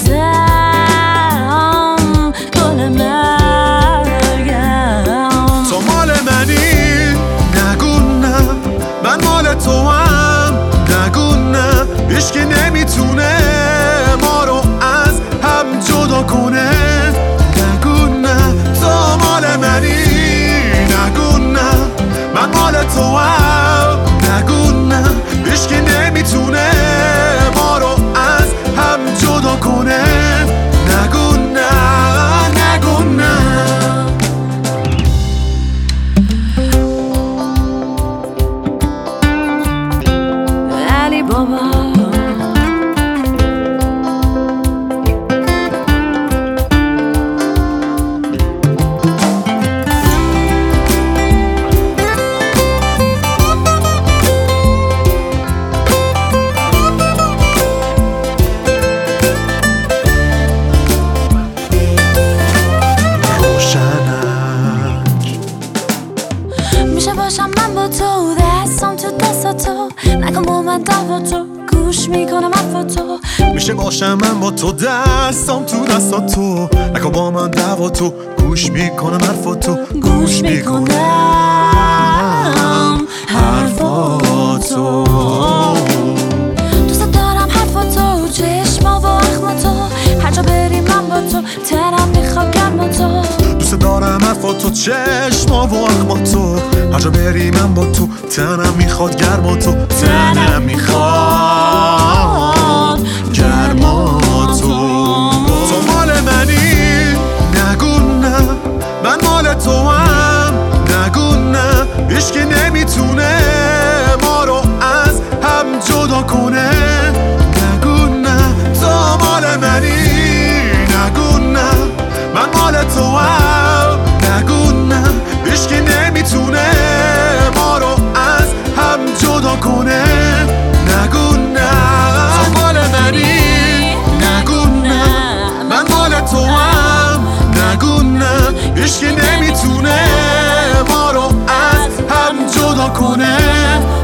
عزیزم، گل مرگم. تو مال منی، نگو نه، من مال تو هم، نگو نه. هیچکی نمیتونه ما رو از هم جدا کنه، نگو نه. تو مال منی، نگو نه، من مال تو هم، نگو نه. هیچکی نمیتونه ما رو از هم جدا کنه، نگو نه، نگو نه. علی بابا میشه باشم من با تو، دستم تو دست تو، نکن با من دعوا تو، گوش میکنم حرفا تو. میشه باشم من با تو، دستم تو دست تو، نکن با من دعوا تو، گوش میکنم حرفا تو، گوش میکنم حرفا تو. دوست دارم حرفا تو، چشما و اخما تو، هر جا بریم من با تو، تنم میخواد گرما تو. دوست دارم حرفا تو، چشما و اخما تو، هر جا بری من با تو، تنم میخواد گرما تو، تنم میخواد گرما تو. تو مال منی، نگو نه، من مال تو هم، نگو نه. هیچکی نمیتونه ما رو از هم جدا کنه، نگو نه. تو مال منی، نگو نه، من مال تو هم، نگو نه. هیچکی نمیتونه ما رو از هم جدا کنه، نگو نه. تو مال منی، نگو نه، من مال تو هم، نگو نه. هیچکی نمیتونه ما رو از هم جدا کنه،